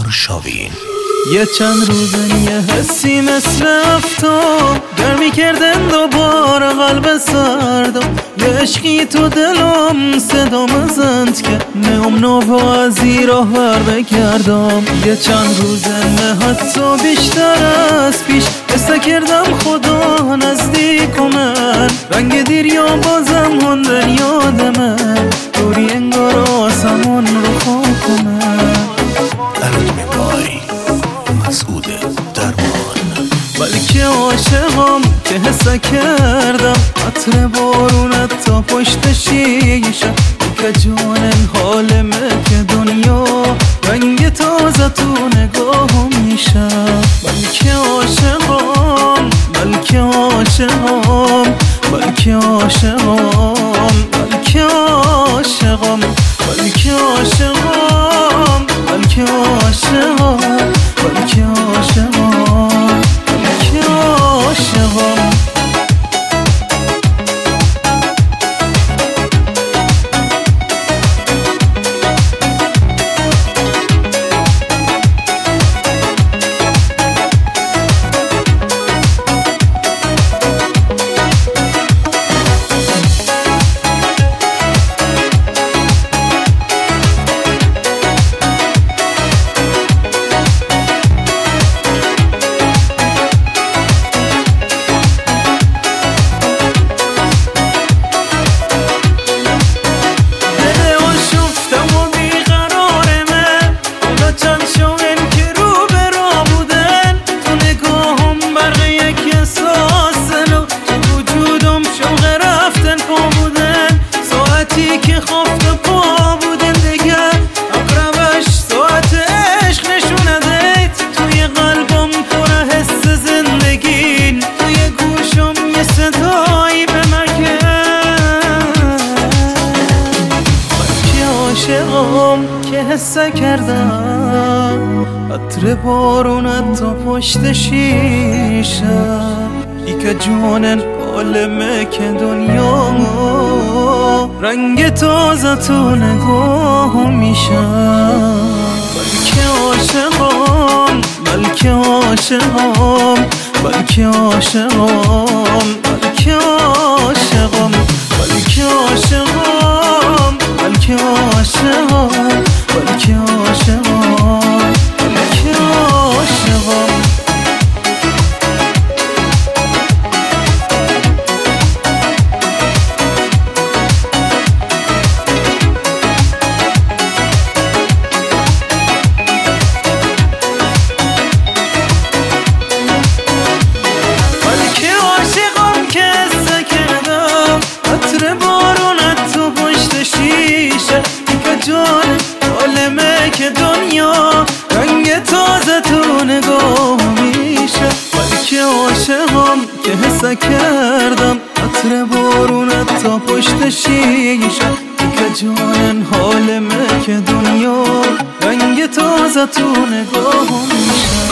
شاوین. یه چند روزن یه حسی مثل افتاب گرمی کردن دوباره قلب سردم، یه عشقی تو دلم صدا مزند که نیم نو از ایراه بر بگردم. یه چند روزن نه حتی بیشتر از پیش حس کردم خدا نزدیک من، رنگ دریا بازم هندن یاد من، دوری انگار آسمون رو خاک من. علم بای مسعود درمان. بلکه عاشقم که حس کردم عطر بارونت تا پشت شیشه، که جانن حالمه که دنیا رنگ تازه تو نگاهم میشه. بلکه عاشقم، بلکه عاشقم، بلکه عاشقم، بلکه عاشقم، بلکه عاشقم، بلکه عاشقم، بلکه عاشقم، بلکه عاشقم. که خفت پا بودن دیگه اقربش ساعت عشق نشونه دید، توی قلبم پر حس زندگین، توی گوشم یه صدایی به مگه. بلکه عاشقم که حس کردم عطر بارونت تا پشت شیشه، ای که جانن عالمه که دنیا رنگ تازه تو نگاه میشه. بلکه عاشقم، بلکه عاشقم، بلکه عاشقم، بلکه عاشقم، بلکه عاشقم، بلکه عاشقم، بلکه عاشقم، بلکه عاشقم. جان عالمه که دنیا رنگ تازه تو نگاه میشه. بلکه عاشقم که حس کردم عطر بارونت تا پشت شیشه، که جانن حالمه که دنیا رنگ تازه تو نگاه میشه.